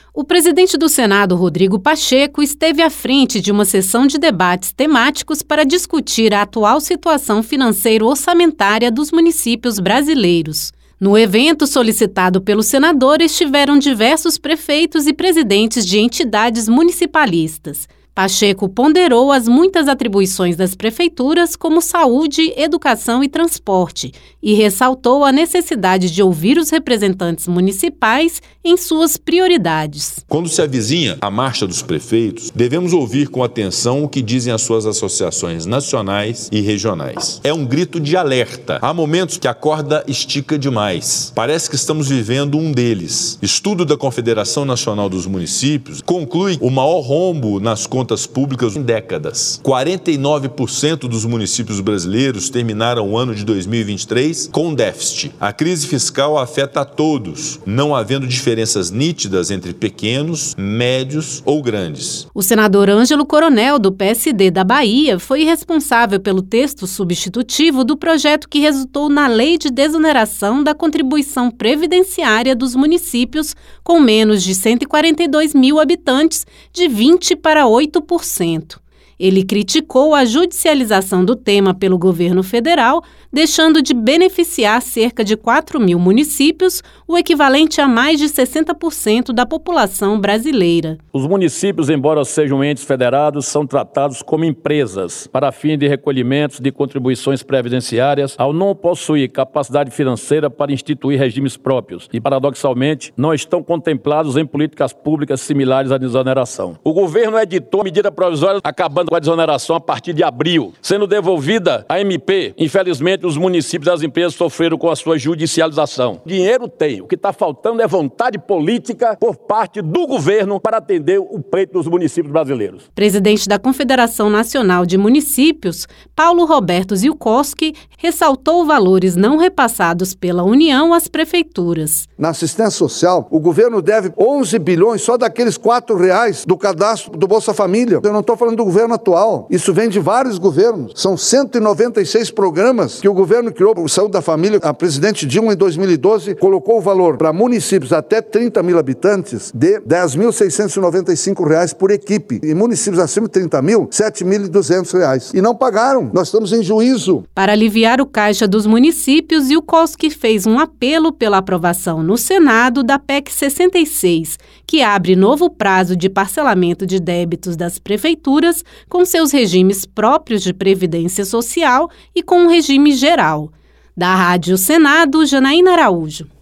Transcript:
O presidente do Senado, Rodrigo Pacheco, esteve à frente de uma sessão de debates temáticos para discutir a atual situação financeiro-orçamentária dos municípios brasileiros. No evento solicitado pelo senador estiveram diversos prefeitos e presidentes de entidades municipalistas. Pacheco ponderou as muitas atribuições das prefeituras, como saúde, educação e transporte, e ressaltou a necessidade de ouvir os representantes municipais em suas prioridades. Quando se avizinha a marcha dos prefeitos, devemos ouvir com atenção o que dizem as suas associações nacionais e regionais. É um grito de alerta. Há momentos que a corda estica demais. Parece que estamos vivendo um deles. Estudo da Confederação Nacional dos Municípios conclui o maior rombo nas contas públicas em décadas. 49% dos municípios brasileiros terminaram o ano de 2023 com déficit. A crise fiscal afeta a todos, não havendo diferenças nítidas entre pequenos, médios ou grandes. O senador Ângelo Coronel, do PSD da Bahia, foi responsável pelo texto substitutivo do projeto que resultou na Lei de Desoneração da Contribuição Previdenciária dos municípios com menos de 142 mil habitantes, de 20% para 8%. Ele criticou a judicialização do tema pelo governo federal, deixando de beneficiar cerca de 4 mil municípios, o equivalente a mais de 60% da população brasileira. Os municípios, embora sejam entes federados, são tratados como empresas para fim de recolhimentos de contribuições previdenciárias, ao não possuir capacidade financeira para instituir regimes próprios e, paradoxalmente, não estão contemplados em políticas públicas similares à desoneração. O governo editou a medida provisória acabando com a desoneração a partir de abril, sendo devolvida a MP. Infelizmente, os municípios e as empresas sofreram com a sua judicialização. Dinheiro tem, o que está faltando é vontade política por parte do governo para atender o pleito dos municípios brasileiros. Presidente da Confederação Nacional de Municípios, Paulo Roberto Zilkowski, ressaltou valores não repassados pela União às prefeituras. Na assistência social, o governo deve 11 bilhões só daqueles R$4 do cadastro do Bolsa Família. Eu não estou falando do governo atual. Isso vem de vários governos. São 196 programas que o governo criou. O Saúde da Família, a presidente Dilma, em 2012, colocou o valor para municípios até 30 mil habitantes de R$10.695 por equipe. E municípios acima de 30 mil, R$7.200. E não pagaram. Nós estamos em juízo. Para aliviar o caixa dos municípios, Zilkowski fez um apelo pela aprovação no Senado da PEC 66, que abre novo prazo de parcelamento de débitos das prefeituras com seus regimes próprios de previdência social e com um regime geral. Da Rádio Senado, Janaína Araújo.